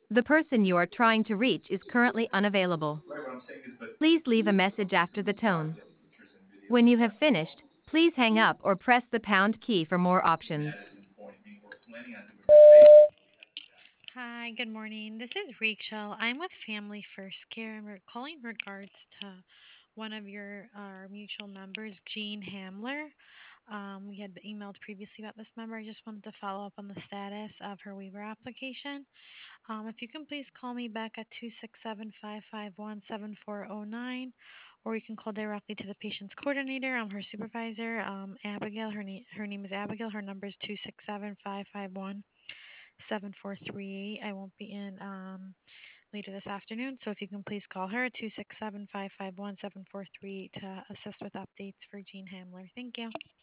The person you are trying to reach is currently unavailable. Please leave a message after the tone. When you have finished, please hang up or press the pound key for more options. Hi, good morning. This is Rachel. I'm with Family First Care and we're calling in regards to one of your our mutual members, Jean Hamler. We had emailed previously about this member. I just wanted to follow up on the status of her waiver application. If you can please call me back at 267-551-7409, or you can call directly to the patient's coordinator. I'm her supervisor, Abigail. Her name is Abigail. Her number is 267-551-7438. I won't be in later this afternoon, so if you can please call her at 267-551-7438 to assist with updates for Jean Hamler. Thank you.